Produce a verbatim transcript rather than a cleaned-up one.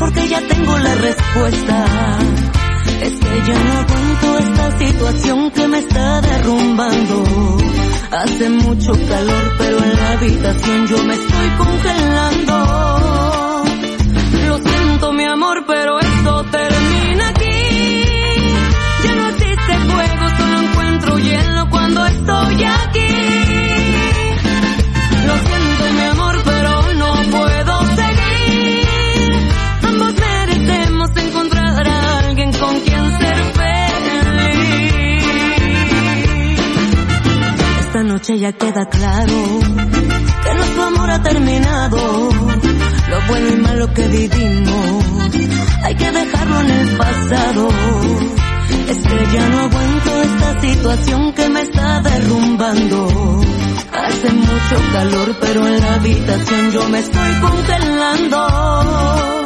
porque ya tengo la respuesta. Es que ya no aguanto esta situación que me está derrumbando. Hace mucho calor, pero en la habitación yo me estoy congelando. Lo siento, mi amor, pero esto termina aquí. Ya no existe fuego, solo encuentro hielo cuando estoy aquí. Lo siento, mi amor, pero no puedo seguir. Ambos merecemos encontrar a alguien con quien ser feliz. Esta noche ya queda claro que nuestro amor ha terminado. Lo bueno y malo que vivimos hay que dejarlo en el pasado. Es que ya no aguanto esta situación que me está derrumbando. Hace mucho calor, pero en la habitación yo me estoy congelando.